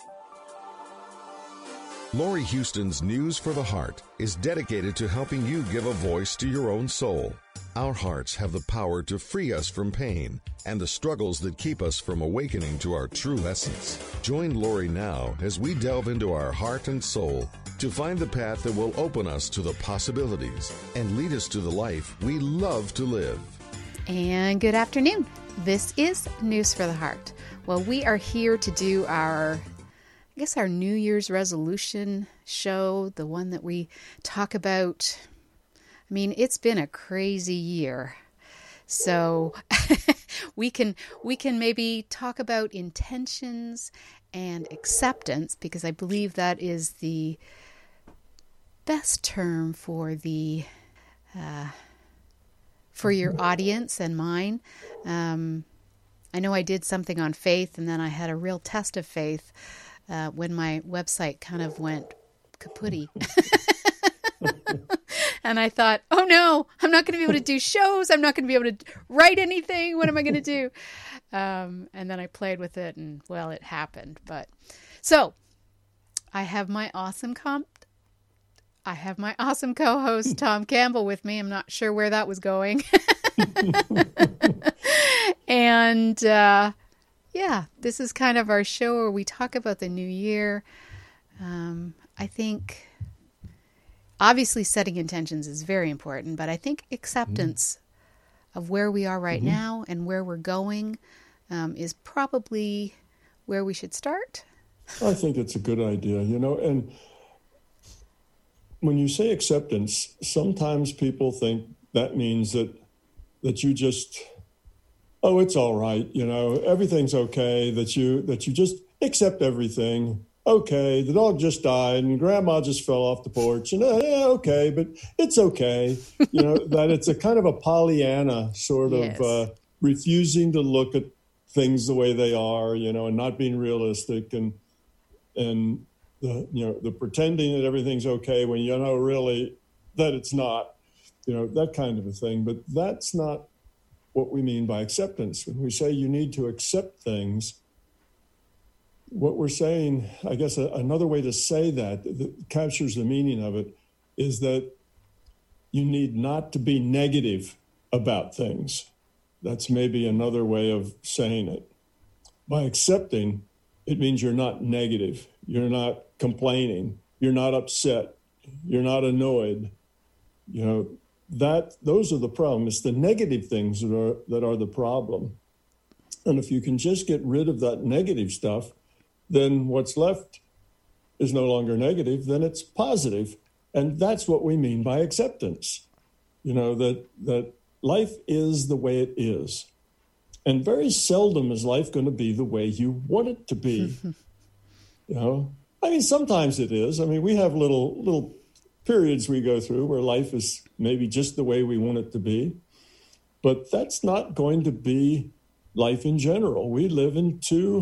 Lori Houston's News for the Heart is dedicated to helping you give a voice to your own soul. Our hearts have the power to free us from pain and the struggles that keep us from awakening to our true essence. Join Lori now as we delve into our heart and soul to find the path that will open us to the possibilities and lead us to the life we love to live. And good afternoon. This is News for the Heart. Well, we are here to do our New Year's resolution show, the one that we talk about. I mean, it's been a crazy year. So we can maybe talk about intentions and acceptance, because I believe that is the best term for the for your audience and mine. I know I did something on faith, and then I had a real test of faith when my website kind of went kaputty. And I thought, oh no, I'm not going to be able to do shows. I'm not going to be able to write anything. What am I going to do? And then I played with it, and well, it happened. But so I have my awesome co-host Tom Campbell with me. I'm not sure where that was going. And this is kind of our show where we talk about the new year. I think obviously setting intentions is very important, but I think acceptance of where we are right now and where we're going is probably where we should start. I think it's a good idea, and when you say acceptance, sometimes people think that means that you just, oh, it's all right, everything's okay, that you just accept everything. Okay, the dog just died and grandma just fell off the porch. Okay, but it's okay. That it's a kind of a Pollyanna sort of refusing to look at things the way they are, and not being realistic and the pretending that everything's okay when really that it's not, that kind of a thing. But that's not what we mean by acceptance. When we say you need to accept things, what we're saying, I guess another way to say that captures the meaning of it, is that you need not to be negative about things. That's maybe another way of saying it. By accepting, it means you're not negative. You're not complaining. You're not upset. You're not annoyed. Those are the problem. It's the negative things that are the problem. And if you can just get rid of that negative stuff, then what's left is no longer negative, then it's positive. And that's what we mean by acceptance. That life is the way it is. And very seldom is life going to be the way you want it to be. Sometimes it is. We have little periods we go through where life is maybe just the way we want it to be. But that's not going to be life in general. We live in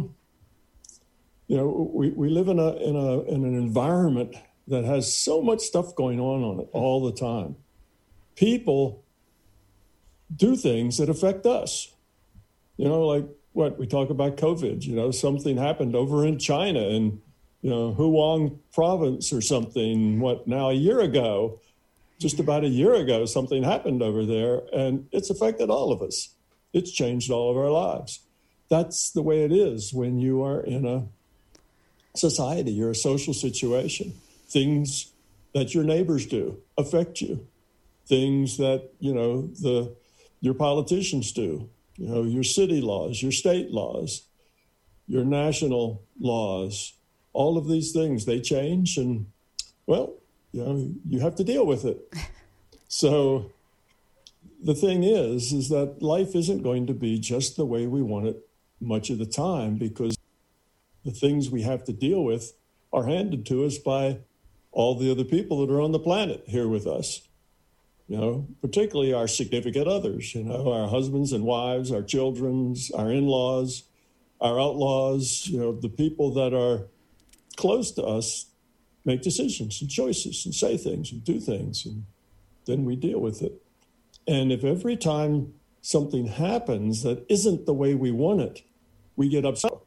we live in an environment that has so much stuff going on it all the time. People do things that affect us. Like what we talk about COVID. Something happened over in China in Huang province or something. A year ago, just about a year ago, something happened over there, and it's affected all of us. It's changed all of our lives. That's the way it is when you are in a society, you're a social situation. Things that your neighbors do affect you. Things that, your politicians do, your city laws, your state laws, your national laws, all of these things, they change and, you have to deal with it. So the thing is that life isn't going to be just the way we want it much of the time, because the things we have to deal with are handed to us by all the other people that are on the planet here with us. Particularly our significant others, our husbands and wives, our children, our in-laws, our outlaws, the people that are close to us make decisions and choices and say things and do things, and then we deal with it. And if every time something happens that isn't the way we want it, we get upset,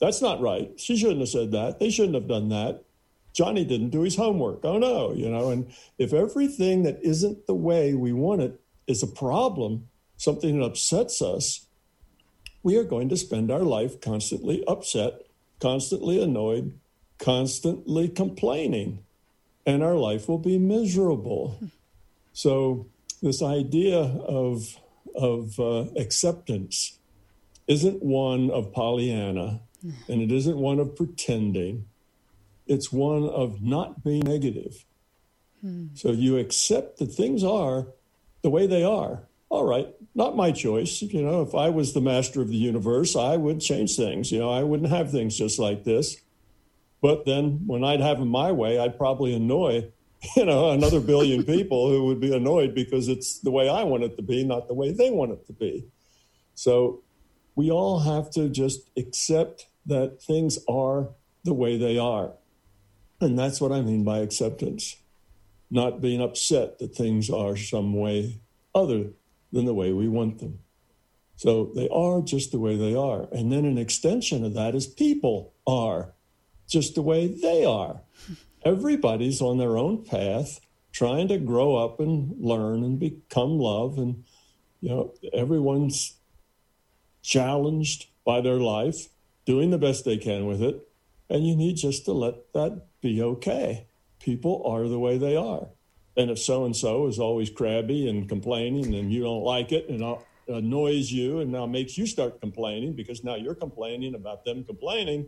that's not right. She shouldn't have said that. They shouldn't have done that. Johnny didn't do his homework. Oh, no, and if everything that isn't the way we want it is a problem, something that upsets us, we are going to spend our life constantly upset, constantly annoyed, constantly complaining, and our life will be miserable. So this idea of acceptance isn't one of Pollyanna, and it isn't one of pretending. It's one of not being negative. So you accept that things are the way they are. All right, not my choice. If I was the master of the universe, I would change things. I wouldn't have things just like this. But then when I'd have them my way, I'd probably annoy, another billion people who would be annoyed because it's the way I want it to be, not the way they want it to be. So we all have to just accept that things are the way they are. And that's what I mean by acceptance, not being upset that things are some way other than the way we want them. So they are just the way they are. And then an extension of that is people are just the way they are. Everybody's on their own path, trying to grow up and learn and become love. And, everyone's challenged by their life, doing the best they can with it. And you need just to let that be okay. People are the way they are. And if so-and-so is always crabby and complaining and you don't like it and annoys you and now makes you start complaining because now you're complaining about them complaining,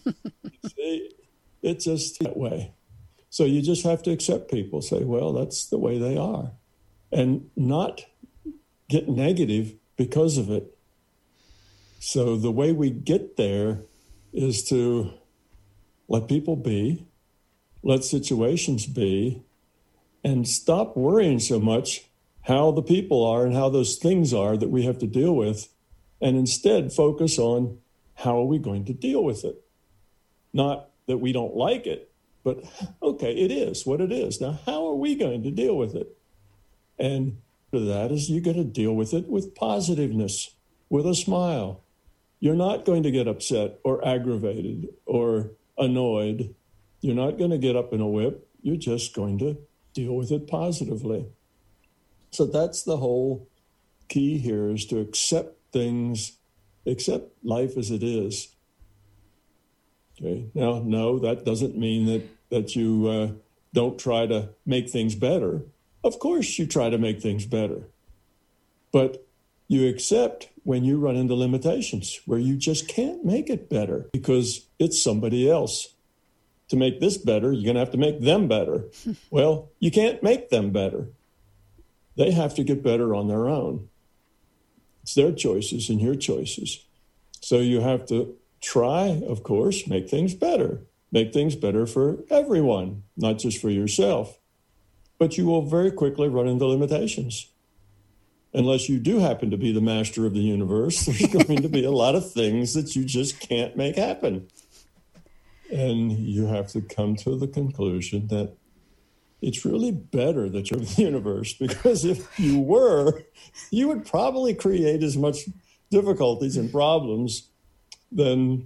it's just that way. So you just have to accept people, say, well, that's the way they are, and not get negative because of it. So the way we get there is to let people be, let situations be, and stop worrying so much how the people are and how those things are that we have to deal with, and instead focus on how are we going to deal with it. Not that we don't like it, but okay, it is what it is. Now, how are we going to deal with it? And that is you got to deal with it with positiveness, with a smile. You're not going to get upset or aggravated or annoyed. You're not going to get up in a whip. You're just going to deal with it positively. So that's the whole key here, is to accept things, accept life as it is. Okay. Now, no, that doesn't mean that you don't try to make things better. Of course you try to make things better. But you accept when you run into limitations where you just can't make it better because it's somebody else. To make this better, you're going to have to make them better. Well, you can't make them better. They have to get better on their own. It's their choices and your choices. So you have to try, of course, make things better. Make things better for everyone, not just for yourself. But you will very quickly run into limitations. Unless you do happen to be the master of the universe, there's going to be a lot of things that you just can't make happen. And you have to come to the conclusion that it's really better that you're in the universe, because if you were, you would probably create as much difficulties and problems than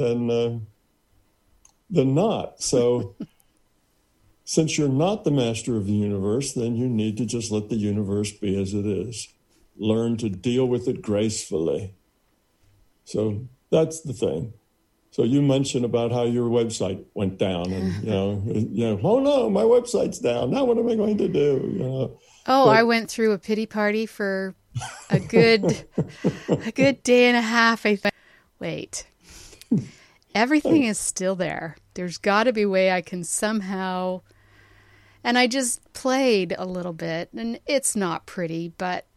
not. So since you're not the master of the universe, then you need to just let the universe be as it is. Learn to deal with it gracefully. So that's the thing. So you mentioned about how your website went down, and oh no, my website's down. Now what am I going to do? I went through a pity party for a good day and a half. I thought, wait, everything is still there. There's got to be a way I can somehow. And I just played a little bit, and it's not pretty, but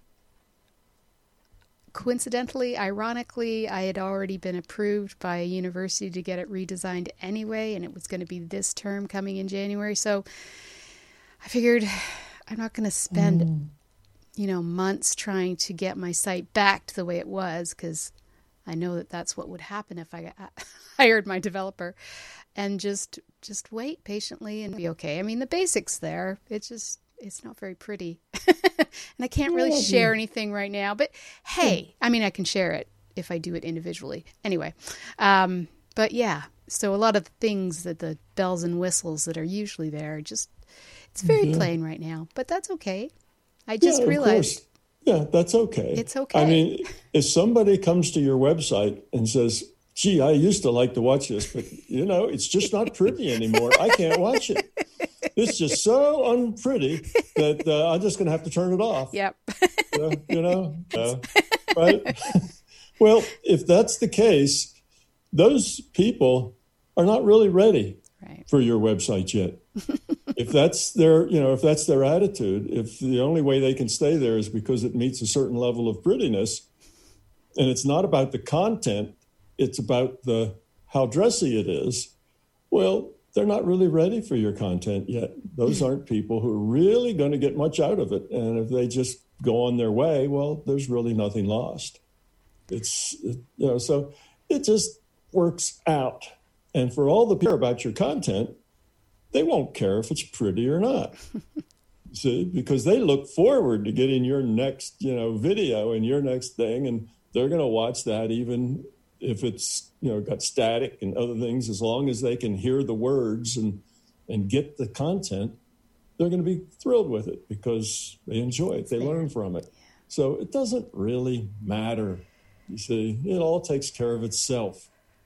coincidentally, ironically, I had already been approved by a university to get it redesigned anyway, and it was going to be this term coming in January. So I figured I'm not going to spend, months trying to get my site back to the way it was, because I know that that's what would happen if I hired my developer, and just wait patiently and be okay. I mean, the basics there. It's not very pretty. And I can't really share anything right now. But hey, I mean, I can share it if I do it individually. Anyway, but yeah, so a lot of the things that the bells and whistles that are usually there, it's very plain right now, but that's okay. I just realized. Yeah, that's okay. It's okay. I mean, if somebody comes to your website and says, gee, I used to like to watch this, but, it's just not pretty anymore. I can't watch it. It's just so unpretty that I'm just going to have to turn it off. Yep. Right? Well, if that's the case, those people are not really ready for your website yet. If that's their attitude, if the only way they can stay there is because it meets a certain level of prettiness, and it's not about the content, it's about how dressy it is, well, they're not really ready for your content yet. Those aren't people who are really going to get much out of it. And if they just go on their way, well, there's really nothing lost. So it just works out. And for all the people about your content, they won't care if it's pretty or not. See, because they look forward to getting your next, video and your next thing, and they're going to watch that even if it's, got static and other things. As long as they can hear the words and get the content, they're going to be thrilled with it because they enjoy it. They learn from it. So it doesn't really matter. You see, it all takes care of itself.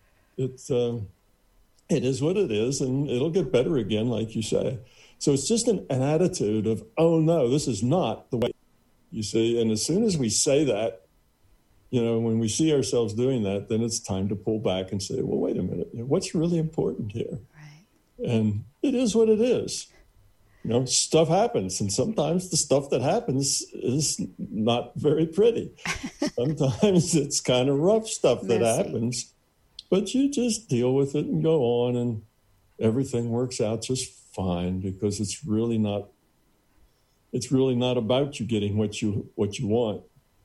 It is what it is, and it'll get better again, like you say. So it's just an attitude of, oh, no, this is not the way, you see. And as soon as we say that, when we see ourselves doing that, then it's time to pull back and say, well, wait a minute, what's really important here? Right. And it is what it is. Stuff happens, and sometimes the stuff that happens is not very pretty. Sometimes it's kind of rough stuff that happens. But you just deal with it and go on, and everything works out just fine because it's really not about you getting what you want.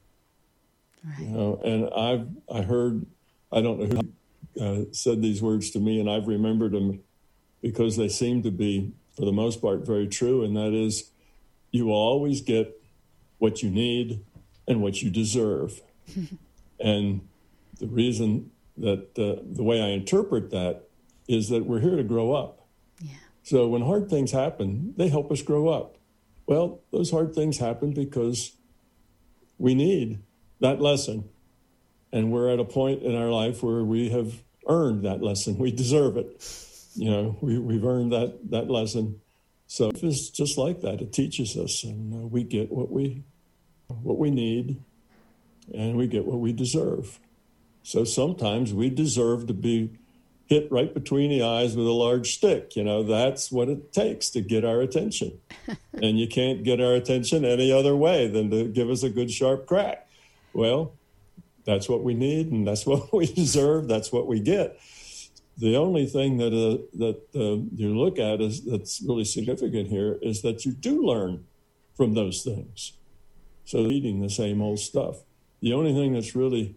Right. And I heard, I don't know who said these words to me, and I've remembered them because they seem to be, for the most part, very true. And that is, you will always get what you need and what you deserve. And the reason that the way I interpret that is that we're here to grow up. Yeah. So when hard things happen, they help us grow up. Well, those hard things happen because we need that lesson. And we're at a point in our life where we have earned that lesson. We deserve it. We've earned that lesson. So it's just like that. It teaches us, and we get what we need, and we get what we deserve. So sometimes we deserve to be hit right between the eyes with a large stick. That's what it takes to get our attention. And you can't get our attention any other way than to give us a good sharp crack. Well, that's what we need, and that's what we deserve. That's what we get. The only thing that you look at that's really significant here is that you do learn from those things. So eating the same old stuff. The only thing that's really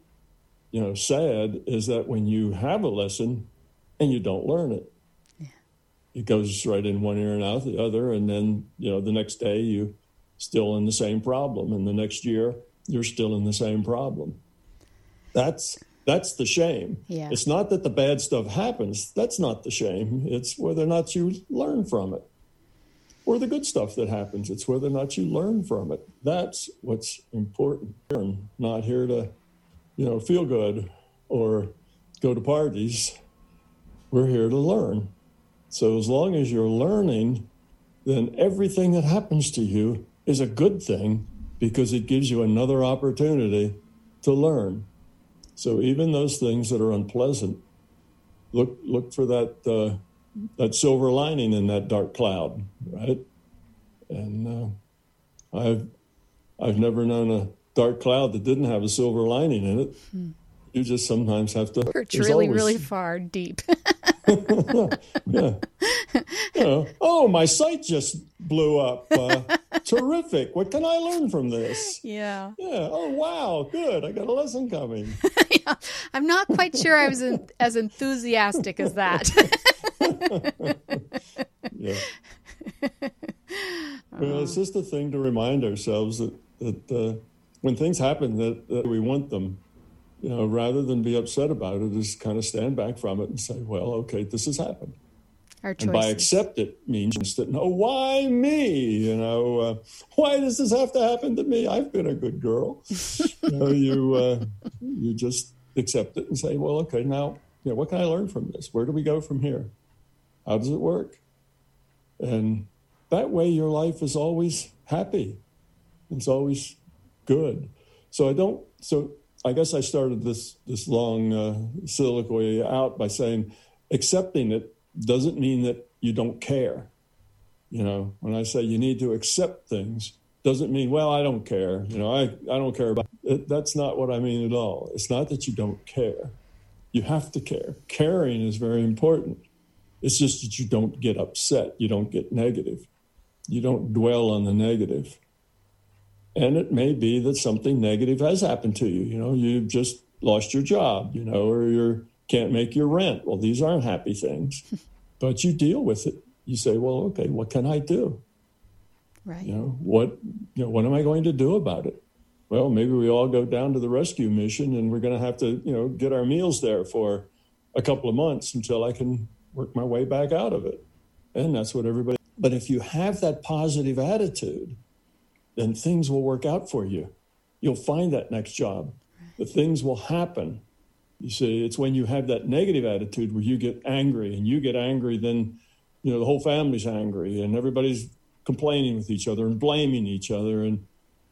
sad is that when you have a lesson and you don't learn it, it goes right in one ear and out the other. And then, the next day you still in the same problem. And the next year you're still in the same problem. That's the shame. Yeah. It's not that the bad stuff happens. That's not the shame. It's whether or not you learn from it. Or the good stuff that happens. It's whether or not you learn from it. That's what's important. I'm not here to feel good or go to parties. We're here to learn. So as long as you're learning, then everything that happens to you is a good thing because it gives you another opportunity to learn. So even those things that are unpleasant, look for that silver lining in that dark cloud, right? And I've never known a dark cloud that didn't have a silver lining in it. You just sometimes have to perch really far deep. Yeah. Oh, my site just blew up. Terrific. What can I learn from this? Yeah. Oh, wow. Good. I got a lesson coming. Yeah. I'm not quite sure I was as enthusiastic as that. Yeah. Well, it's just a thing to remind ourselves that when things happen that we want them, rather than be upset about it, is kind of stand back from it and say, well, okay, this has happened. Our choices. And by accept it means that, no, why me? Why does this have to happen to me? I've been a good girl. You just accept it and say, well, okay, now, what can I learn from this? Where do we go from here? How does it work? And that way your life is always happy. It's always good. So I guess I started this long soliloquy out by saying accepting it doesn't mean that you don't care. When I say you need to accept things, doesn't mean, well, I don't care. I don't care about it. That's not what I mean at all. It's not that you don't care. You have to care. Caring is very important. It's just that you don't get upset. You don't get negative. You don't dwell on the negative. And it may be that something negative has happened to you. You've just lost your job, or you can't make your rent. Well, these aren't happy things, but you deal with it. You say, well, okay, what can I do? Right. What am I going to do about it? Well, maybe we all go down to the rescue mission and we're going to have to, get our meals there for a couple of months until I can work my way back out of it. And that's what everybody. But if you have that positive attitude, then things will work out for you. You'll find that next job. The things will happen. You see, it's when you have that negative attitude where you get angry, and you get angry, then, the whole family's angry and everybody's complaining with each other and blaming each other. And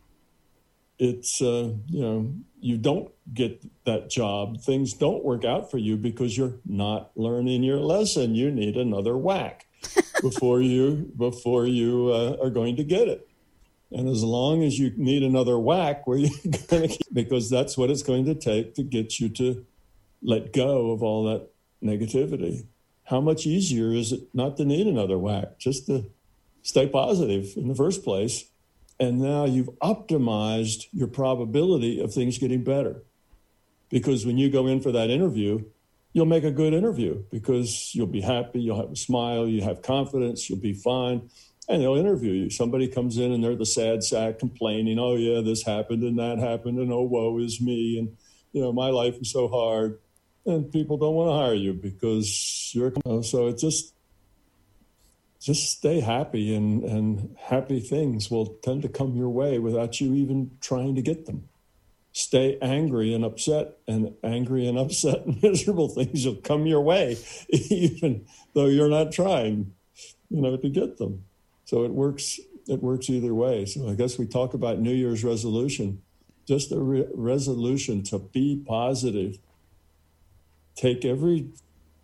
it's, you don't get that job. Things don't work out for you because you're not learning your lesson. You need another whack before you are going to get it. And as long as you need another whack, where you're going to keep, because that's what it's going to take to get you to let go of all that negativity. How much easier is it not to need another whack, just to stay positive in the first place? And now you've optimized your probability of things getting better. Because when you go in for that interview, you'll make a good interview because you'll be happy, you'll have a smile, you have confidence, you'll be fine. And they'll interview you. Somebody comes in and they're the sad sack complaining, oh, yeah, this happened and that happened, and oh, woe is me, and, my life is so hard. And people don't want to hire you because you're, so it just stay happy, and happy things will tend to come your way without you even trying to get them. Stay angry and upset, and miserable things will come your way, even though you're not trying, to get them. So it works either way. So I guess we talk about New Year's resolution, just a resolution to be positive. Take everything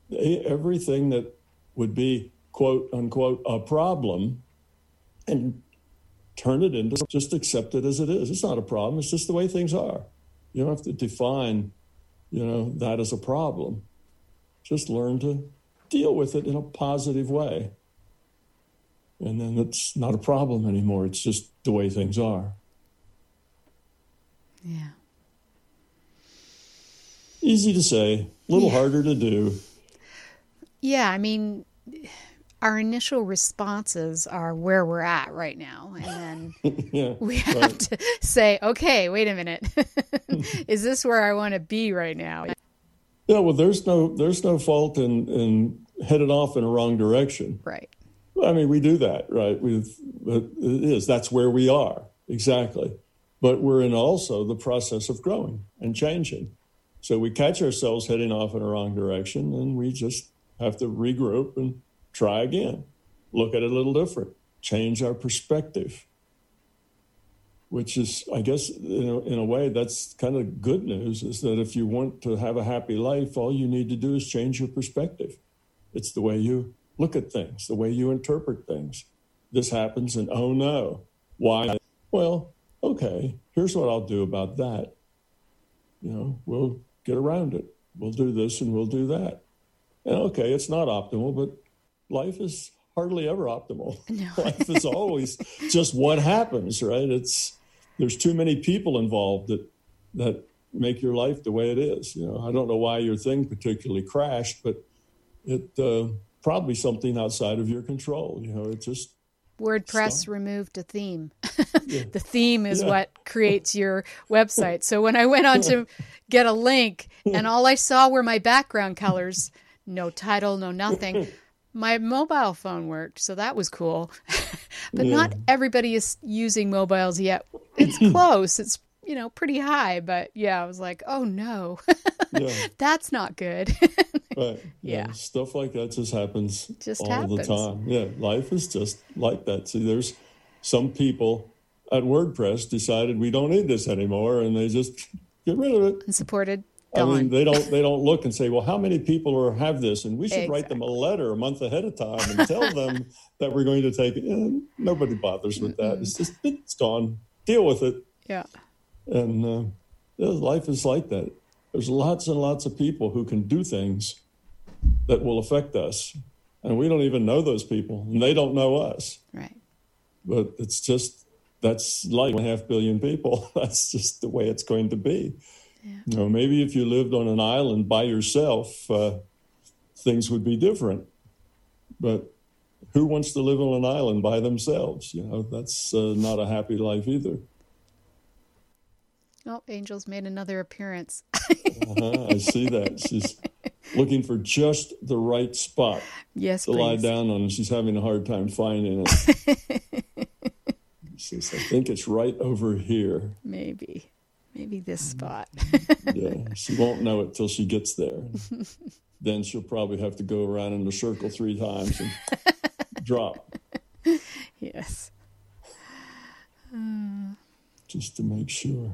that would be, quote unquote, a problem, and turn it into, just accept it as it is. It's not a problem. It's just the way things are. You don't have to define, that as a problem. Just learn to deal with it in a positive way. And then it's not a problem anymore. It's just the way things are. Yeah. Easy to say, a little harder to do. Yeah, I mean, our initial responses are where we're at right now. And then we have to say, okay, wait a minute. Is this where I want to be right now? Yeah, well, there's no fault in headed off in a wrong direction. Right. I mean, we do that, right? That's where we are, exactly. But we're in also the process of growing and changing. So we catch ourselves heading off in a wrong direction, and we just have to regroup and try again. Look at it a little different. Change our perspective, which is, I guess, in a way, that's kind of good news, is that if you want to have a happy life, all you need to do is change your perspective. It's the way you look at things, the way you interpret things. This happens, and oh no, why? Well, okay, here's what I'll do about that. We'll get around it. We'll do this and we'll do that. And okay, it's not optimal, but life is hardly ever optimal. No. Life is always just what happens, right? There's too many people involved that make your life the way it is. I don't know why your thing particularly crashed, but it probably something outside of your control. It just WordPress removed a theme. The theme is what creates your website. So when I went on to get a link and all I saw were my background colors, no title, no nothing, my mobile phone worked. So that was cool. But not everybody is using mobiles yet. It's close. It's, pretty high. But I was like, oh no, that's not good. Right. Yeah. Stuff like that just happens the time. Yeah. Life is just like that. See, there's some people at WordPress decided we don't need this anymore, and they just get rid of it. Unsupported. I mean, they don't look and say, well, how many people have this? And we should write them a letter a month ahead of time and tell them that we're going to take it. Nobody bothers with that. It's just, it's gone. Deal with it. Yeah. And life is like that. There's lots and lots of people who can do things that will affect us. And we don't even know those people, and they don't know us. Right. But it's just, that's like 1.5 billion people. That's just the way it's going to be. Yeah. Maybe if you lived on an island by yourself, things would be different. But who wants to live on an island by themselves? That's not a happy life either. Oh, Angel's made another appearance. I see that. She's looking for just the right spot to lie down on, and she's having a hard time finding it. She says, I think it's right over here. Maybe this spot. Yeah, she won't know it till she gets there. Then she'll probably have to go around in a circle 3 times and drop. Yes. Just to make sure.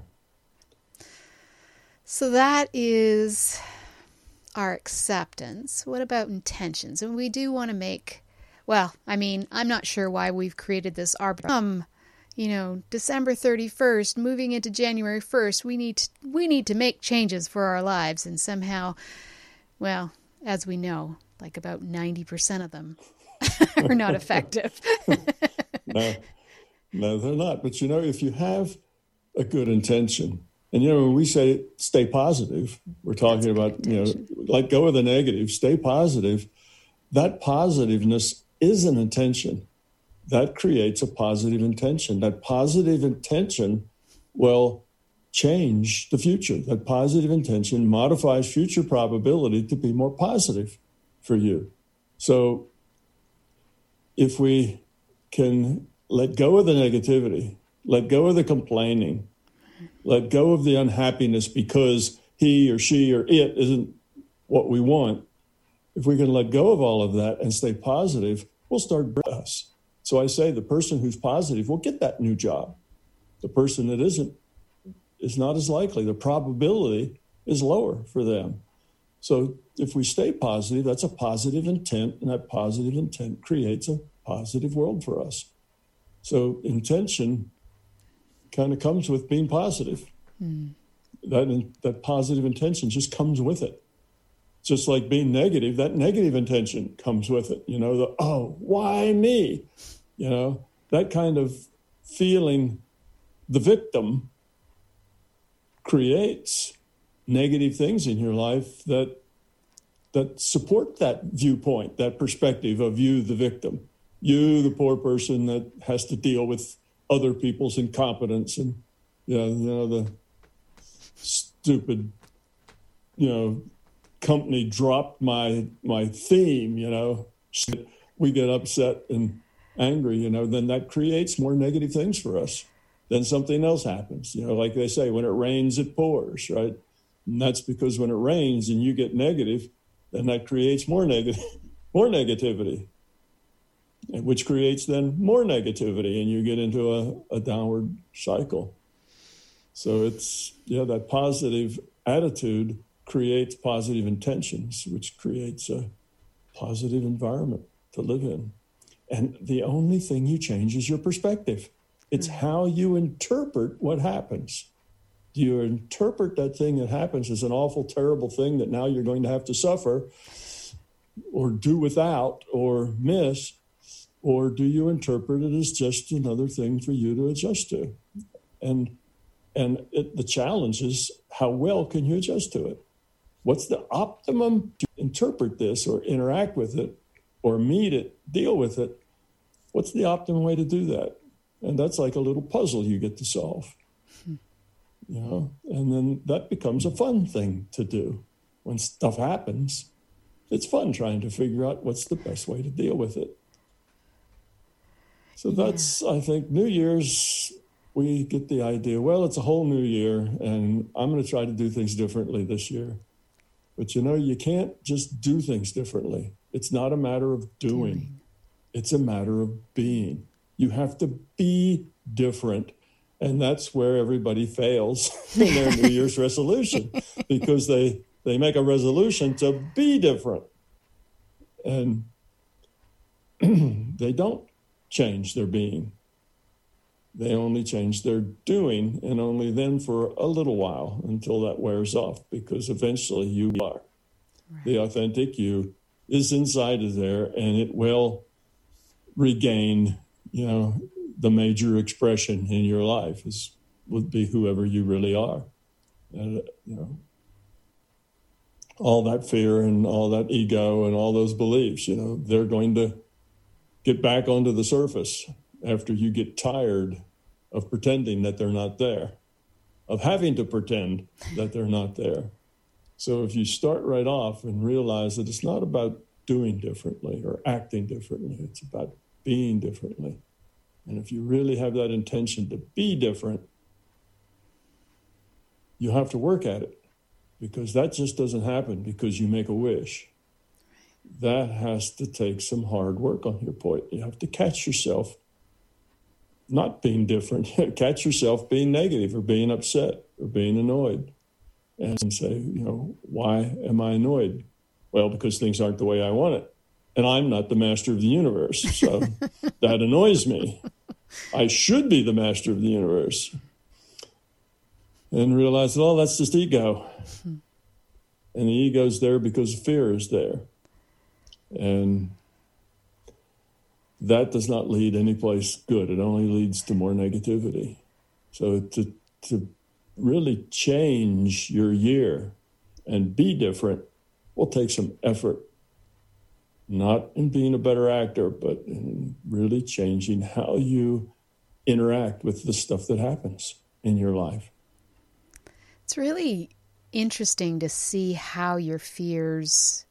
So that is our acceptance. What about intentions? And we do want to make, I'm not sure why we've created this arbitrary. December 31st, moving into January 1st, we need to make changes for our lives. And somehow, as we know, like about 90% of them are not effective. No, they're not. But, if you have a good intention, and, when we say stay positive, we're talking about, let go of the negative, stay positive. That positiveness is an intention. That creates a positive intention. That positive intention will change the future. That positive intention modifies future probability to be more positive for you. So if we can let go of the negativity, let go of the complaining, let go of the unhappiness because he or she or it isn't what we want. If we can let go of all of that and stay positive, we'll start bringing us. So I say the person who's positive will get that new job. The person that isn't is not as likely. The probability is lower for them. So if we stay positive, that's a positive intent, and that positive intent creates a positive world for us. So intention kind of comes with being positive. That positive intention just comes with it. Just like being negative, that negative intention comes with it. Why me? That kind of feeling the victim creates negative things in your life that support that viewpoint, that perspective of you, the victim, you, the poor person that has to deal with other people's incompetence and, the stupid, company dropped my theme, we get upset and angry, then that creates more negative things for us. Then something else happens, like they say, when it rains, it pours, right? And that's because when it rains and you get negative, then that creates more negativity, which creates then more negativity, and you get into a downward cycle. So it's, that positive attitude creates positive intentions, which creates a positive environment to live in. And the only thing you change is your perspective. It's how you interpret what happens. Do you interpret that thing that happens as an awful, terrible thing that now you're going to have to suffer or do without or miss? Or do you interpret it as just another thing for you to adjust to? And the challenge is, how well can you adjust to it? What's the optimum to interpret this or interact with it or meet it, deal with it? what's the optimum way to do that? And that's like a little puzzle you get to solve. You know, and then that becomes a fun thing to do. When stuff happens, it's fun trying to figure out what's the best way to deal with it. So that's, I think, New Year's, we get the idea, well, it's a whole new year, and I'm going to try to do things differently this year. But, you know, you can't just do things differently. It's not a matter of doing. It's a matter of being. You have to be different. And that's where everybody fails in their New Year's resolution, because they make a resolution to be different. And they don't change their being. They only change their doing, and only then for a little while until that wears off, because eventually you are. Right. The authentic you is inside of there, and it will regain, you know, the major expression in your life would be whoever you really are. And, you know, all that fear and all that ego and all those beliefs, you know, they're going to get back onto the surface after you get tired of pretending that they're not there, of having to pretend that they're not there. So if you start right off and realize that it's not about doing differently or acting differently, it's about being differently. And if you really have that intention to be different, you have to work at it, because that just doesn't happen because you make a wish. That has to take some hard work on your part. You have to catch yourself not being different. Catch yourself being negative or being upset or being annoyed, and say, you know, why am I annoyed? Well, because things aren't the way I want it. And I'm not the master of the universe, so that annoys me. I should be the master of the universe. And realize that, oh, that's just ego. And the ego's there because fear is there. And that does not lead anyplace good. It only leads to more negativity. So to really change your year and be different will take some effort. Not in being a better actor, but in really changing how you interact with the stuff that happens in your life. It's really interesting to see how your fears,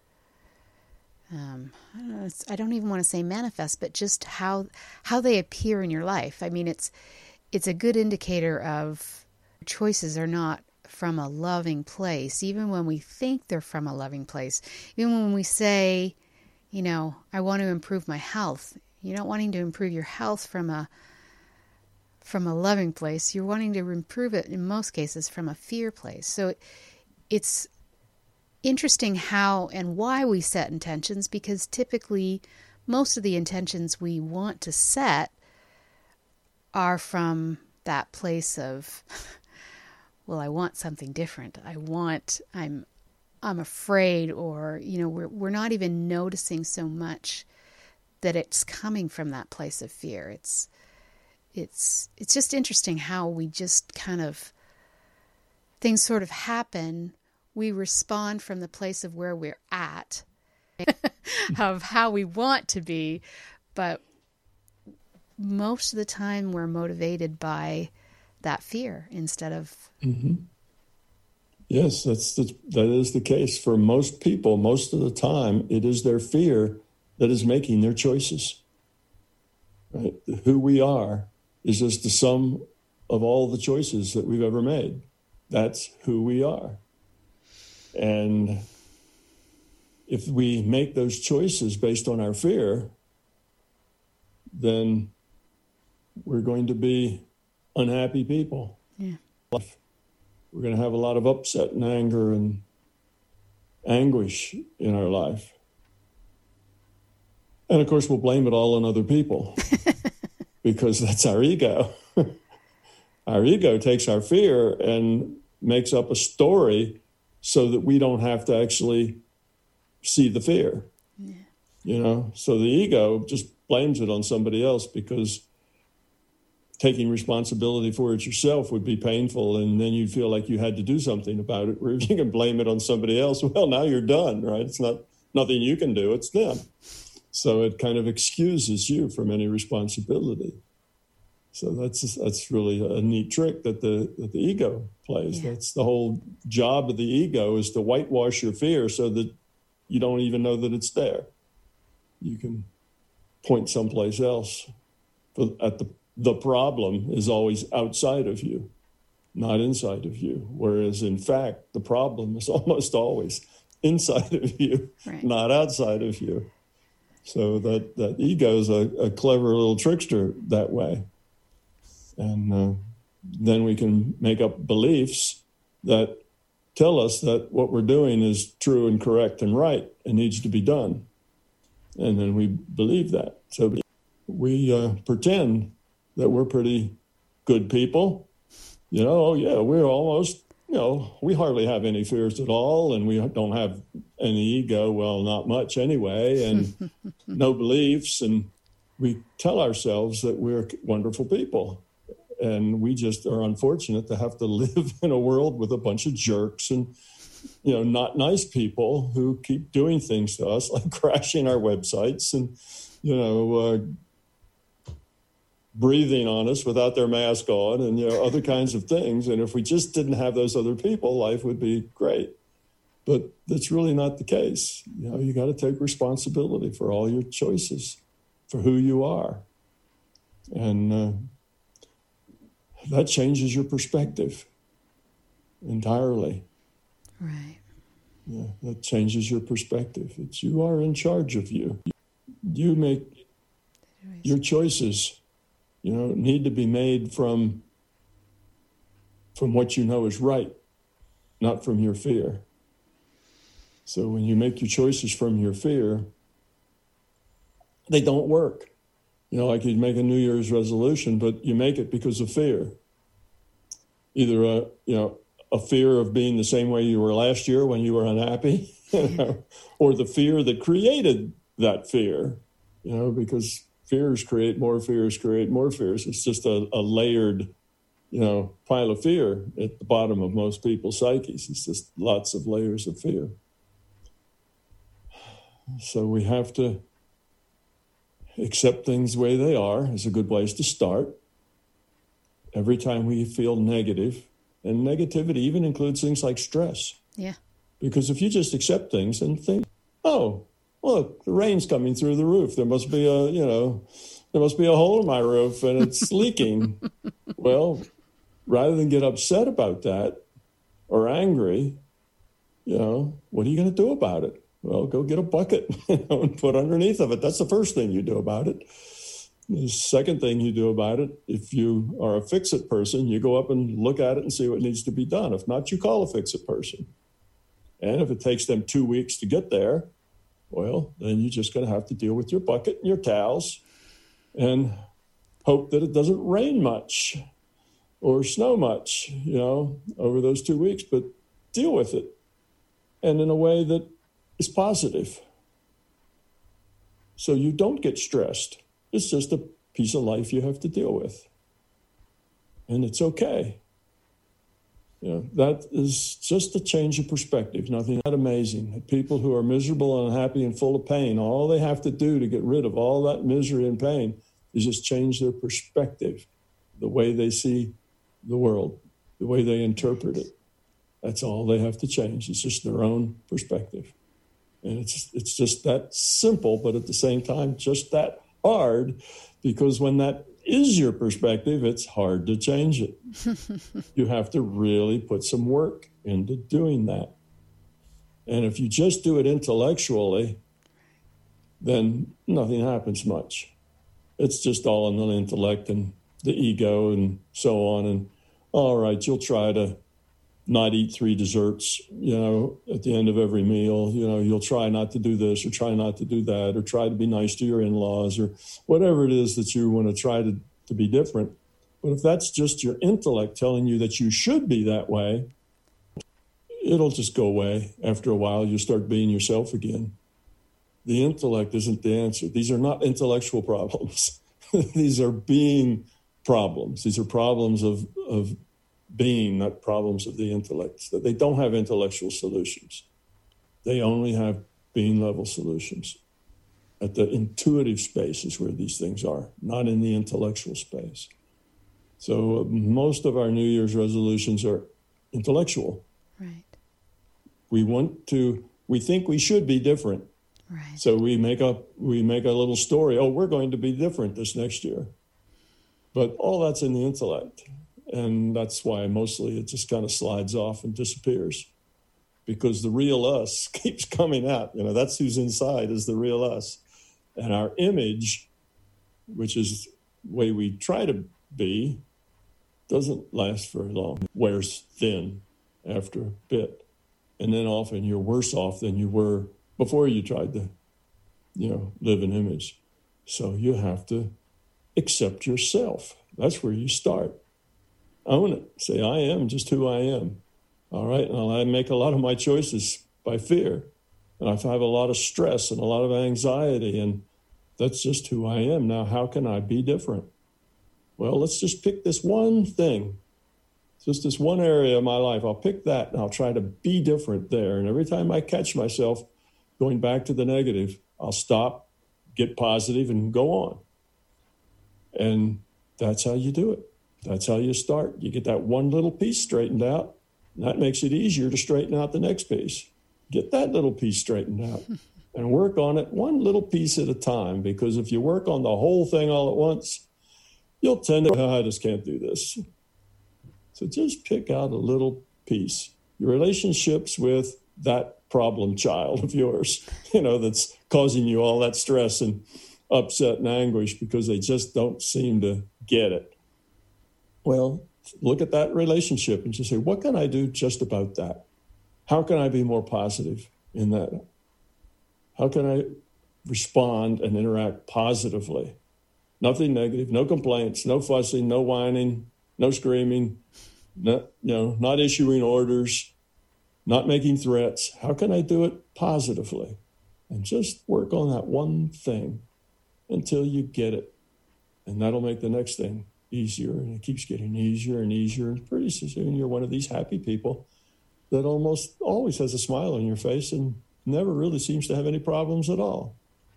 I don't even want to say manifest, but just how they appear in your life. I mean, it's a good indicator of choices are not from a loving place, even when we think they're from a loving place. Even when we say, you know, I want to improve my health. You're not wanting to improve your health from a loving place. You're wanting to improve it, in most cases, from a fear place. So it's interesting how and why we set intentions, because typically most of the intentions we want to set are from that place of, well, I want something different. I'm afraid, or, you know, we're not even noticing so much that it's coming from that place of fear. It's just interesting how we just kind of, things sort of happen. We respond from the place of where we're at, of how we want to be, but most of the time we're motivated by that fear instead of... Mm-hmm. Yes, that is the case for most people. Most of the time, it is their fear that is making their choices. Right? Who we are is just the sum of all the choices that we've ever made. That's who we are. And if we make those choices based on our fear, then we're going to be unhappy people. Yeah. We're going to have a lot of upset and anger and anguish in our life. And of course, we'll blame it all on other people because that's our ego. Our ego takes our fear and makes up a story so that we don't have to actually see the fear. Yeah. You know, so the ego just blames it on somebody else, because taking responsibility for it yourself would be painful, and then you'd feel like you had to do something about it. Where if you can blame it on somebody else, well, now you're done, right? It's not nothing you can do, it's them. So it kind of excuses you from any responsibility. So that's really a neat trick that the ego plays. Yeah. That's the whole job of the ego, is to whitewash your fear so that you don't even know that it's there. You can point someplace else. But the problem is always outside of you, not inside of you. Whereas, in fact, the problem is almost always inside of you, right, not outside of you. So that ego is a clever little trickster that way. And then we can make up beliefs that tell us that what we're doing is true and correct and right and needs to be done. And then we believe that. So we pretend that we're pretty good people. You know, oh yeah, we're almost, we hardly have any fears at all, and we don't have any ego, well, not much anyway, and no beliefs. And we tell ourselves that we're wonderful people. And we just are unfortunate to have to live in a world with a bunch of jerks and, not nice people who keep doing things to us, like crashing our websites and, breathing on us without their mask on and, other kinds of things. And if we just didn't have those other people, life would be great. But that's really not the case. You got to take responsibility for all your choices, for who you are. And that changes your perspective entirely. Right. Yeah, that changes your perspective. It's you are in charge of you. You make your choices, need to be made from what you know is right, not from your fear. So when you make your choices from your fear, they don't work. Like you'd make a New Year's resolution, but you make it because of fear. Either a fear of being the same way you were last year when you were unhappy, or the fear that created that fear, because fears create more fears, create more fears. It's just a layered, pile of fear at the bottom of most people's psyches. It's just lots of layers of fear. So we have to accept things the way they are is a good place to start. Every time we feel negative, and negativity even includes things like stress. Yeah. Because if you just accept things and think, oh, look, the rain's coming through the roof. There must be a hole in my roof and it's leaking. Well, rather than get upset about that or angry, what are you going to do about it? Well, go get a bucket and put underneath of it. That's the first thing you do about it. The second thing you do about it, if you are a fix-it person, you go up and look at it and see what needs to be done. If not, you call a fix-it person. And if it takes them 2 weeks to get there, well, then you're just going to have to deal with your bucket and your towels and hope that it doesn't rain much or snow much, over those 2 weeks. But deal with it, and in a way that is positive. So you don't get stressed. It's just a piece of life you have to deal with. And it's okay. That is just a change of perspective, nothing that amazing. People who are miserable, unhappy, and full of pain, all they have to do to get rid of all that misery and pain is just change their perspective, the way they see the world, the way they interpret it. That's all they have to change. It's just their own perspective. And it's just that simple, but at the same time, just that hard, because when that is your perspective, it's hard to change it. You have to really put some work into doing that. And if you just do it intellectually, then nothing happens much. It's just all in the intellect and the ego and so on. And all right, you'll try to not eat 3 desserts, at the end of every meal. You'll try not to do this or try not to do that, or try to be nice to your in-laws, or whatever it is that you want to try to be different. But if that's just your intellect telling you that you should be that way, it'll just go away. After a while, you'll start being yourself again. The intellect isn't the answer. These are not intellectual problems. These are being problems. These are problems of being, not problems of the intellect. That they don't have intellectual solutions. They only have being level solutions. at the intuitive space is where these things are, not in the intellectual space. So most of our New Year's resolutions are intellectual. Right. We think we should be different. Right. So we make a little story. Oh, we're going to be different this next year. But all that's in the intellect. And that's why mostly it just kind of slides off and disappears. Because the real us keeps coming out. That's who's inside, is the real us. And our image, which is the way we try to be, doesn't last very long. It wears thin after a bit. And then often you're worse off than you were before you tried to, live an image. So you have to accept yourself. That's where you start. Own it. Say, I am just who I am. All right. And I make a lot of my choices by fear. And I have a lot of stress and a lot of anxiety. And that's just who I am. Now, how can I be different? Well, let's just pick this one thing. Just this one area of my life. I'll pick that and I'll try to be different there. And every time I catch myself going back to the negative, I'll stop, get positive, and go on. And that's how you do it. That's how you start. You get that one little piece straightened out, and that makes it easier to straighten out the next piece. Get that little piece straightened out and work on it one little piece at a time, because if you work on the whole thing all at once, you'll tend to, I just can't do this. So just pick out a little piece. Your relationships with that problem child of yours, that's causing you all that stress and upset and anguish because they just don't seem to get it. Well, look at that relationship and just say, what can I do just about that? How can I be more positive in that? How can I respond and interact positively? Nothing negative, no complaints, no fussing, no whining, no screaming, not issuing orders, not making threats. How can I do it positively? And just work on that one thing until you get it. And that'll make the next thing easier. And it keeps getting easier and easier. And pretty soon you're one of these happy people that almost always has a smile on your face and never really seems to have any problems at all.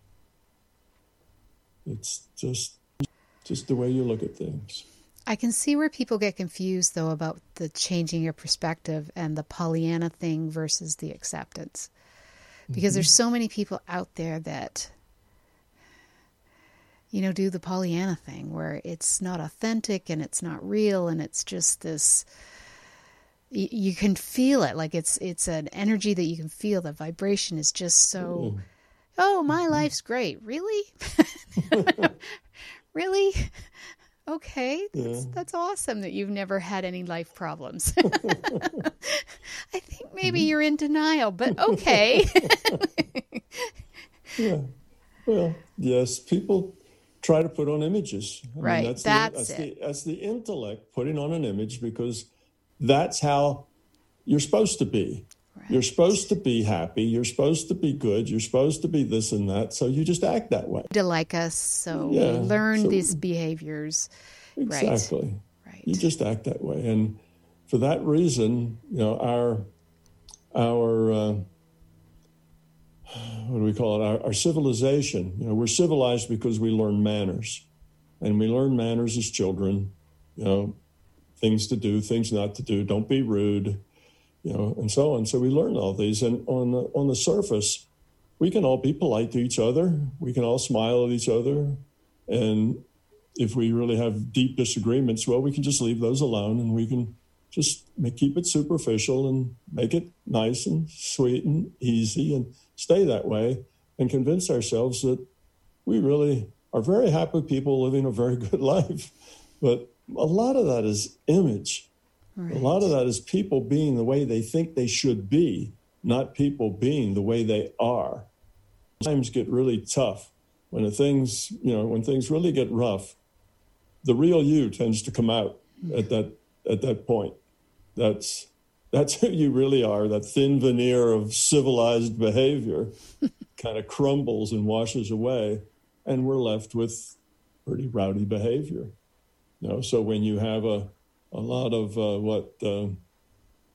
It's just the way you look at things. I can see where people get confused, though, about the changing your perspective and the Pollyanna thing versus the acceptance. Because there's so many people out there that, do the Pollyanna thing where it's not authentic and it's not real and it's just this, you can feel it. Like it's an energy that you can feel. The vibration is just so, oh, my life's great. Really? Really? Okay, that's awesome that you've never had any life problems. I think maybe you're in denial, but okay. Yeah. Well, yes, people try to put on images. I mean, that's it. That's the intellect putting on an image, because that's how you're supposed to be. Right. You're supposed to be happy. You're supposed to be good. You're supposed to be this and that. So you just act that way. To like us, so we learn these behaviors. Exactly. Right. You just act that way. And for that reason, our what do we call it? Our civilization. We're civilized because we learn manners. And we learn manners as children, things to do, things not to do, don't be rude, and so on. So we learn all these. And on the surface, we can all be polite to each other. We can all smile at each other. And if we really have deep disagreements, well, we can just leave those alone, and we can just keep it superficial and make it nice and sweet and easy and stay that way, and convince ourselves that we really are very happy people living a very good life. But a lot of that is image. Right. A lot of that is people being the way they think they should be, not people being the way they are. Times get really tough. When things really get rough, the real you tends to come out at that point. That's who you really are. That thin veneer of civilized behavior kind of crumbles and washes away, and we're left with pretty rowdy behavior. So when you have a lot of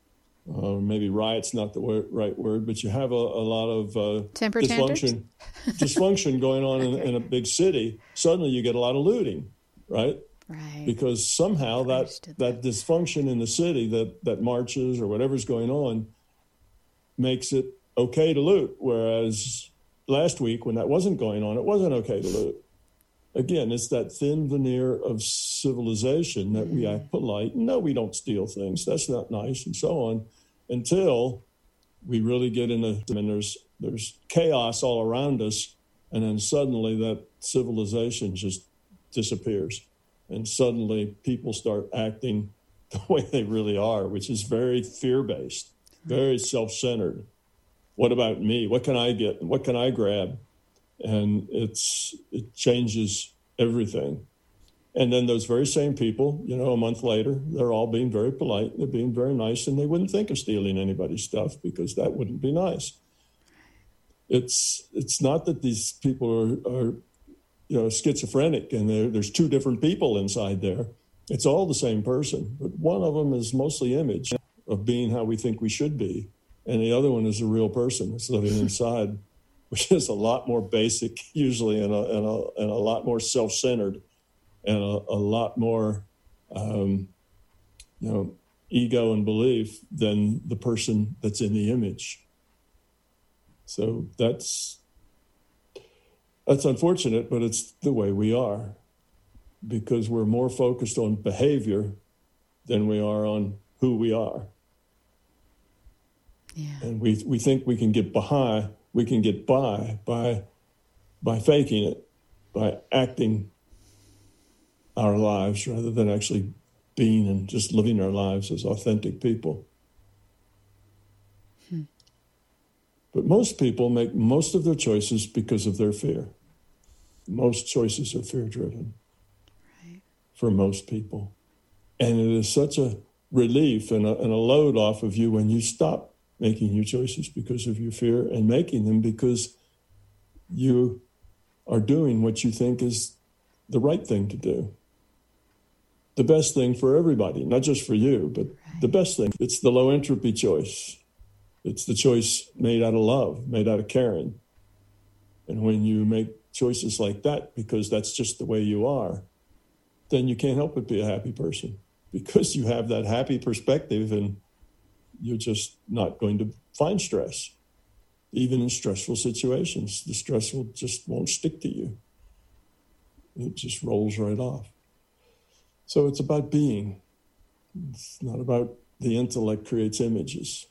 maybe riot's not the right word, but you have a lot of temper dysfunction going on in a big city. Suddenly you get a lot of looting, right? Right. Because somehow that dysfunction in the city that marches or whatever's going on makes it okay to loot. Whereas last week when that wasn't going on, it wasn't okay to loot. Again, it's that thin veneer of civilization that we act polite. No, we don't steal things. That's not nice, and so on, until we really get into, and there's chaos all around us, and then suddenly that civilization just disappears. And suddenly people start acting the way they really are, which is very fear-based, very self-centered. What about me? What can I get? What can I grab? And it changes everything. And then those very same people, a month later, they're all being very polite, they're being very nice, and they wouldn't think of stealing anybody's stuff because that wouldn't be nice. It's not that these people are schizophrenic and there's two different people inside there. It's all the same person, but one of them is mostly image of being how we think we should be, and the other one is a real person that's living inside, which is a lot more basic usually and a lot more self-centered and a lot more ego and belief than the person that's in the image. So that's unfortunate, but it's the way we are, because we're more focused on behavior than we are on who we are. Yeah. And we think we can get by faking it, by acting our lives rather than actually being and just living our lives as authentic people. But most people make most of their choices because of their fear. Most choices are fear-driven, right, for most people. And it is such a relief and a load off of you when you stop making your choices because of your fear and making them because you are doing what you think is the right thing to do. The best thing for everybody, not just for you, but the best thing. It's the low entropy choice. It's the choice made out of love, made out of caring. And when you make choices like that because that's just the way you are, then you can't help but be a happy person because you have that happy perspective and you're just not going to find stress. Even in stressful situations, the stress won't stick to you. It just rolls right off. So it's about being. It's not about the intellect creates images.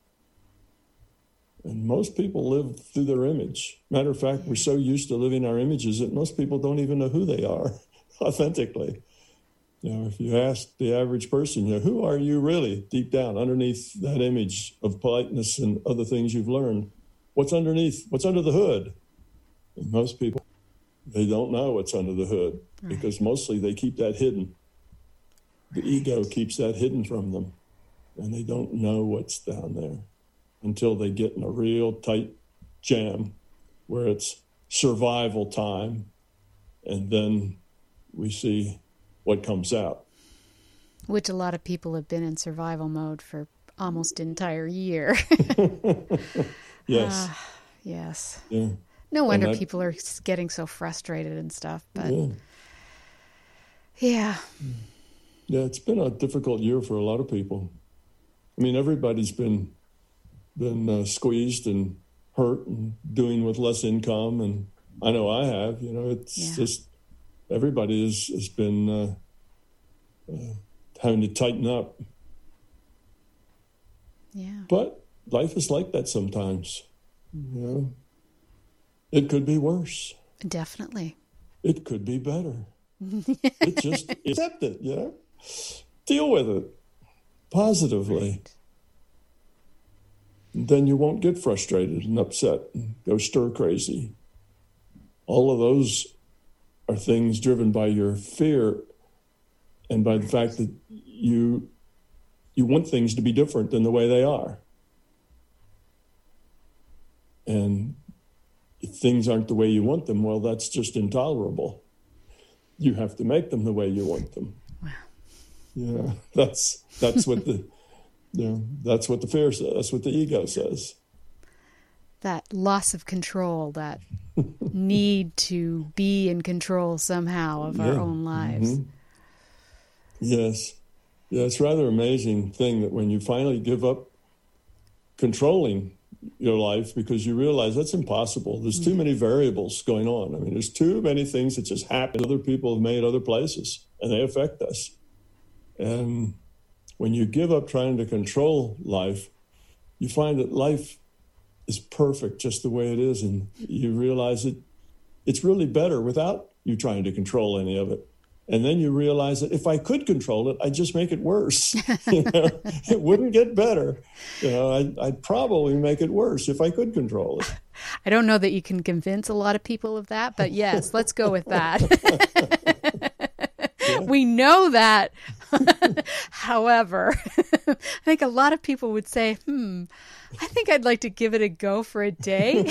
And most people live through their image. Matter of fact, we're so used to living our images that most people don't even know who they are authentically. If you ask the average person, who are you really deep down underneath that image of politeness and other things you've learned? What's underneath? What's under the hood? And most people, they don't know what's under the hood because mostly they keep that hidden. The ego keeps that hidden from them, and they don't know what's down there until they get in a real tight jam where it's survival time, and then we see what comes out. Which a lot of people have been in survival mode for almost an entire year. Yes. Yes. Yeah. No wonder people are getting so frustrated and stuff, but yeah. Yeah, it's been a difficult year for a lot of people. I mean, everybody's been squeezed and hurt and doing with less income, and I know I have. It's just everybody has been having to tighten up. Yeah. But life is like that sometimes. It could be worse. Definitely. It could be better. It just accept it. Deal with it positively. Right. Then you won't get frustrated and upset and go stir crazy. All of those are things driven by your fear and by the fact that you want things to be different than the way they are. And if things aren't the way you want them, well, that's just intolerable. You have to make them the way you want them. Wow. Yeah, that's what That's what the fear says. That's what the ego says. That loss of control, that need to be in control somehow of our own lives. Mm-hmm. Yes. Yeah, it's a rather amazing thing that when you finally give up controlling your life because you realize that's impossible. There's too many variables going on. I mean, there's too many things that just happen. Other people have made other places, and they affect us. And when you give up trying to control life, you find that life is perfect just the way it is, and you realize that it's really better without you trying to control any of it. And then you realize that if I could control it, I'd just make it worse. It wouldn't get better. I'd probably make it worse if I could control it. I don't know that you can convince a lot of people of that, but yes, let's go with that. We know that. However, I think a lot of people would say, I think I'd like to give it a go for a day.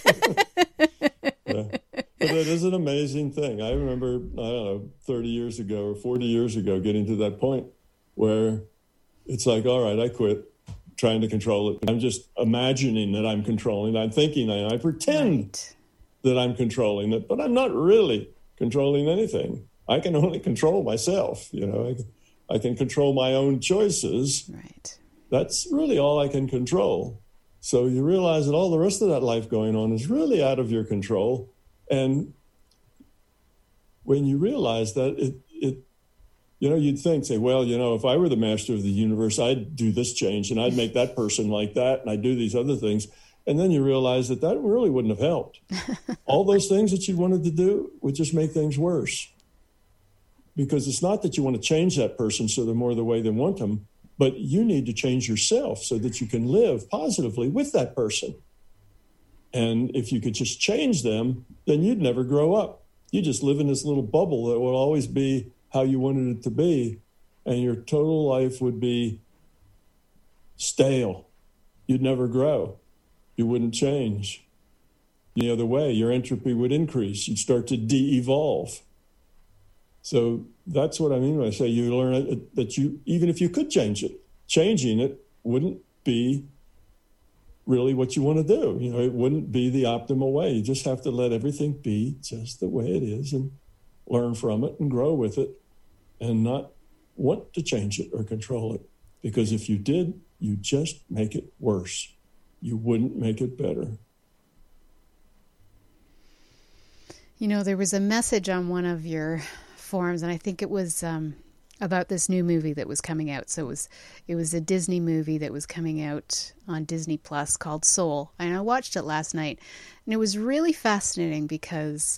But that is an amazing thing. I remember, 30 years ago or 40 years ago, getting to that point where it's like, all right, I quit trying to control it. I'm just imagining that I'm controlling. I'm thinking I pretend that I'm controlling it, but I'm not really controlling anything. I can only control myself. I can control my own choices. Right. That's really all I can control. So you realize that all the rest of that life going on is really out of your control. And when you realize that, you'd think, if I were the master of the universe, I'd do this change and I'd make that person like that and I'd do these other things. And then you realize that really wouldn't have helped. All those things that you wanted to do would just make things worse. Because it's not that you want to change that person so they're more the way they want them, but you need to change yourself so that you can live positively with that person. And if you could just change them, then you'd never grow up. You just live in this little bubble that will always be how you wanted it to be. And your total life would be stale. You'd never grow. You wouldn't change. The other way, your entropy would increase. You'd start to de-evolve. So that's what I mean when I say you learn that even if you could change it, changing it wouldn't be really what you want to do. It wouldn't be the optimal way. You just have to let everything be just the way it is and learn from it and grow with it and not want to change it or control it. Because if you did, you'd just make it worse. You wouldn't make it better. There was a message on one of your forums, and I think it was about this new movie that was coming out. So it was a Disney movie that was coming out on Disney Plus called Soul. And I watched it last night, and it was really fascinating because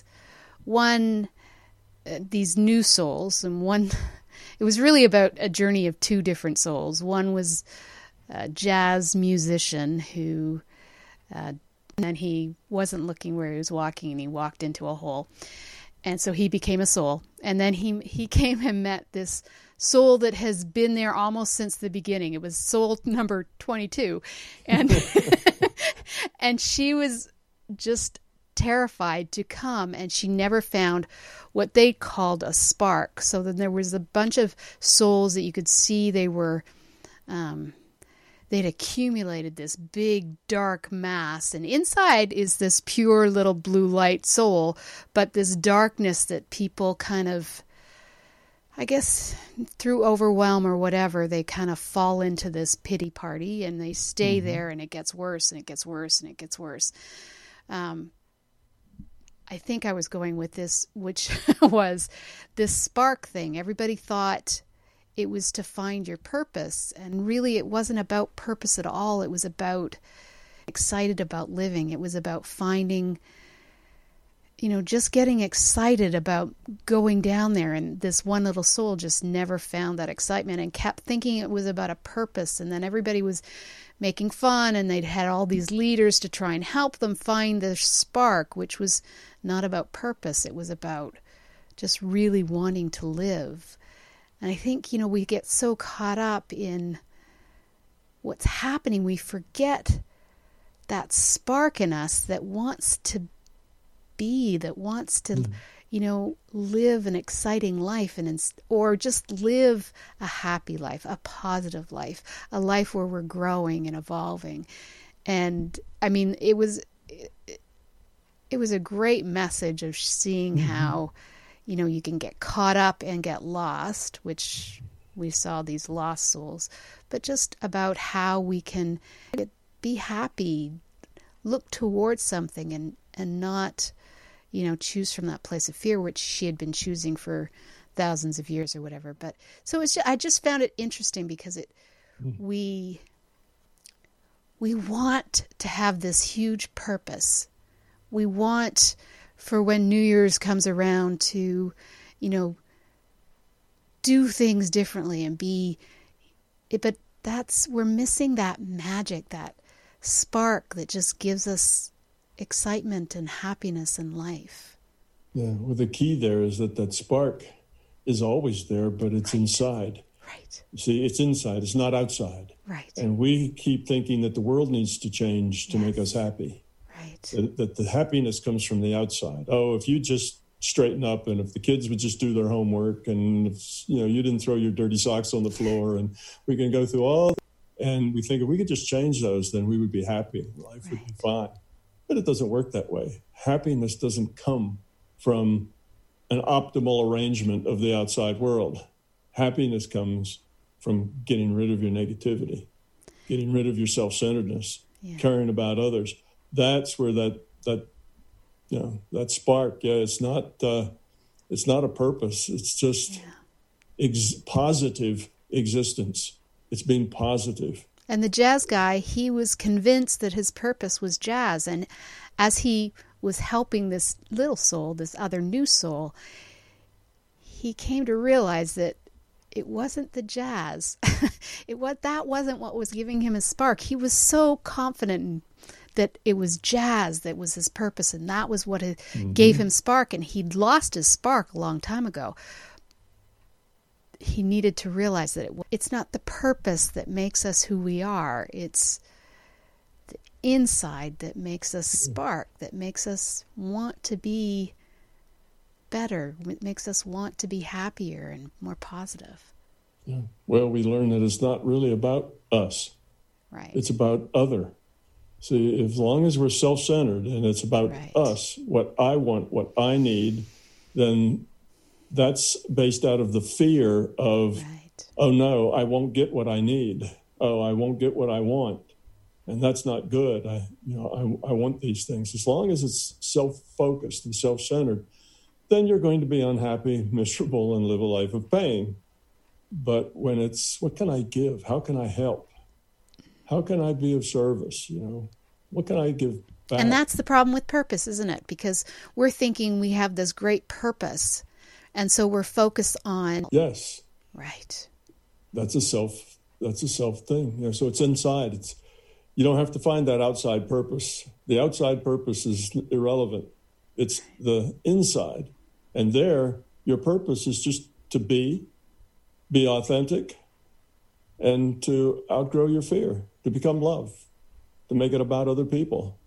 these new souls, and it was really about a journey of two different souls. One was a jazz musician who, and he wasn't looking where he was walking, and he walked into a hole. And so he became a soul. And then he came and met this soul that has been there almost since the beginning. It was soul number 22. And and she was just terrified to come, and she never found what they called a spark. So then there was a bunch of souls that you could see they were they'd accumulated this big dark mass, and inside is this pure little blue light soul, but this darkness that people kind of, I guess, through overwhelm or whatever, they kind of fall into this pity party, and they stay there, and it gets worse, and it gets worse, and it gets worse. I think I was going with this, which was this spark thing. Everybody thought it was to find your purpose. And really, it wasn't about purpose at all. It was about excited about living. It was about finding, just getting excited about going down there. And this one little soul just never found that excitement and kept thinking it was about a purpose. And then everybody was making fun, and they'd had all these leaders to try and help them find their spark, which was not about purpose. It was about just really wanting to live. And I think, we get so caught up in what's happening, we forget that spark in us that wants to be, that wants to live an exciting life or just live a happy life, a positive life, a life where we're growing and evolving. And I mean, it was a great message of seeing how, you can get caught up and get lost, which we saw these lost souls, but just about how we can be happy, look towards something and not, choose from that place of fear, which she had been choosing for thousands of years or whatever. But so I just found it interesting because we want to have this huge purpose. We want for when New Year's comes around to, do things differently and but we're missing that magic, that spark that just gives us excitement and happiness in life. Yeah, well, the key there is that spark is always there, but it's inside. Right. See, it's inside, it's not outside. Right. And we keep thinking that the world needs to change to make us happy. Right. That the happiness comes from the outside. Oh, if you just straighten up and if the kids would just do their homework and if, you didn't throw your dirty socks on the floor and we can go through all, and we think if we could just change those, then we would be happy. Life would be fine. But it doesn't work that way. Happiness doesn't come from an optimal arrangement of the outside world. Happiness comes from getting rid of your negativity, getting rid of your self-centeredness, caring about others. That's where that spark. It's not a purpose. It's just positive existence. It's being positive. And the jazz guy, he was convinced that his purpose was jazz. And as he was helping this little soul, this other new soul, he came to realize that it wasn't the jazz. That wasn't what was giving him his spark. He was so confident that it was jazz that was his purpose, and that was what gave him spark. And he'd lost his spark a long time ago. He needed to realize that it's not the purpose that makes us who we are. It's the inside that makes us spark, that makes us want to be better, it makes us want to be happier and more positive. Yeah. Well, we learn that it's not really about us. Right. It's about other. See, as long as we're self-centered and it's about us, what I want, what I need, then that's based out of the fear of, oh no, I won't get what I need. Oh, I won't get what I want. And that's not good. I want these things. As long as it's self-focused and self-centered, then you're going to be unhappy, miserable, and live a life of pain. But when it's, what can I give? How can I help? How can I be of service? What can I give back? And that's the problem with purpose, isn't it? Because we're thinking we have this great purpose, and so we're focused on. Yes. Right. That's a self thing. So it's inside. You don't have to find that outside purpose. The outside purpose is irrelevant. It's the inside. And there, your purpose is just to be authentic, and to outgrow your fear, to become love, to make it about other people.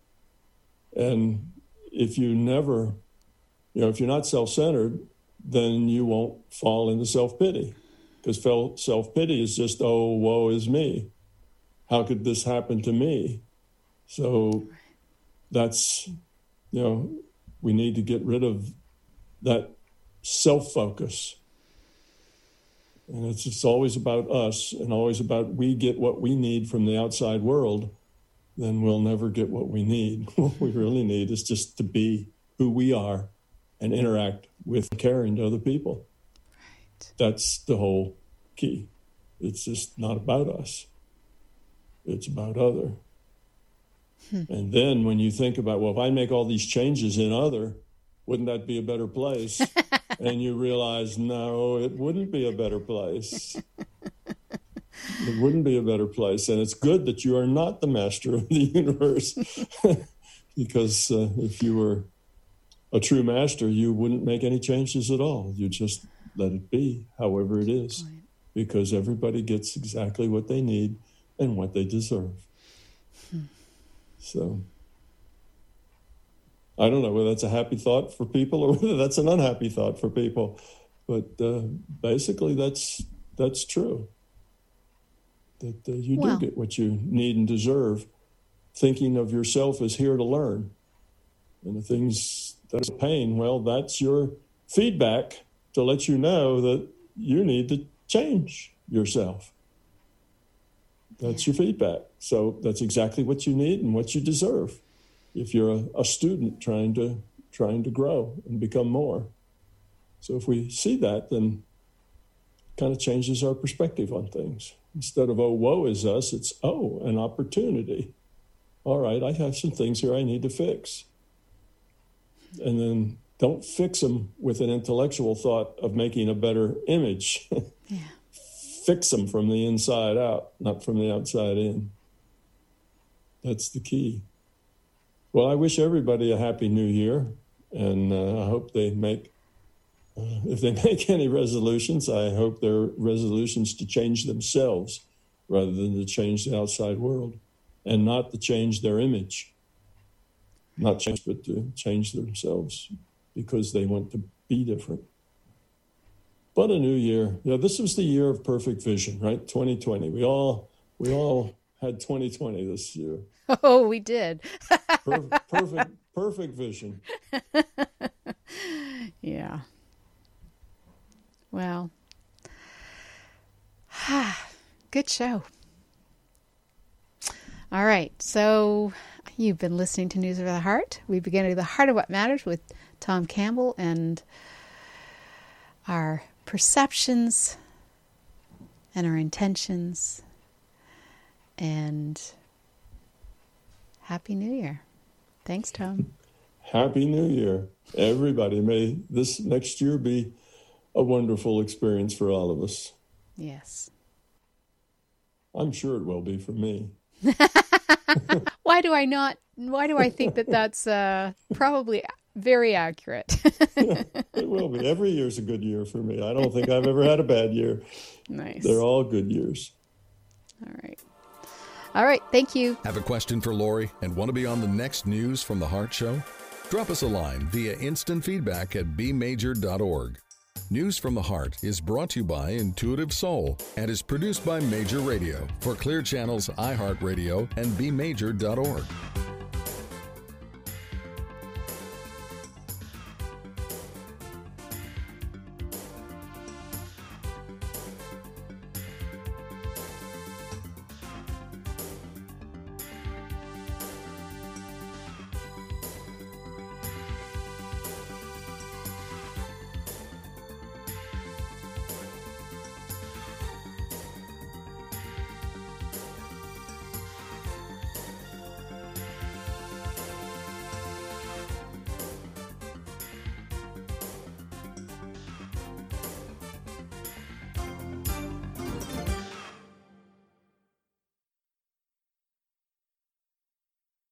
And if you never, if you're not self-centered, then you won't fall into self-pity, because self-pity is just, oh, woe is me. How could this happen to me? So that's, we need to get rid of that self-focus. And it's just always about us and always about we get what we need from the outside world, then we'll never get what we need. What we really need is just to be who we are and interact with caring to other people. Right. That's the whole key. It's just not about us. It's about other. And then when you think about, well, if I make all these changes in other, wouldn't that be a better place? And you realize, no, it wouldn't be a better place. It wouldn't be a better place. And it's good that you are not the master of the universe. Because if you were a true master, you wouldn't make any changes at all. You just let it be, however it is. Right. Because everybody gets exactly what they need and what they deserve. So I don't know whether that's a happy thought for people or whether that's an unhappy thought for people. But basically, that's true. That you do get what you need and deserve. Thinking of yourself as here to learn. And the things that are pain, well, that's your feedback to let you know that you need to change yourself. That's your feedback. So that's exactly what you need and what you deserve if you're a student trying to grow and become more. So if we see that, then it kind of changes our perspective on things. Instead of, oh, woe is us, it's, oh, an opportunity. All right, I have some things here I need to fix. And then don't fix them with an intellectual thought of making a better image. Yeah. Fix them from the inside out, not from the outside in. That's the key. Well, I wish everybody a happy new year, and I hope they make, if they make any resolutions, I hope they're resolutions to change themselves rather than to change the outside world. And not to change their image. Not change, but to change themselves because they want to be different. But a new year. Yeah, this was the year of perfect vision, right? 2020. We all had 2020 this year. Oh, we did. Perfect vision. Yeah. Well, good show. All right, so you've been listening to News of the Heart. We begin at the heart of what matters with Tom Campbell and our perceptions and our intentions. And Happy New Year. Thanks, Tom. Happy New Year. Everybody, may this next year be a wonderful experience for all of us. Yes. I'm sure it will be for me. Why do I think that that's probably very accurate? It will be. Every year's a good year for me. I don't think I've ever had a bad year. Nice. They're all good years. All right. Thank you. Have a question for Lori and want to be on the next News from the Heart show? Drop us a line via instant feedback at bmajor.org. News from the Heart is brought to you by Intuitive Soul and is produced by Major Radio for Clear Channel's iHeartRadio and bmajor.org.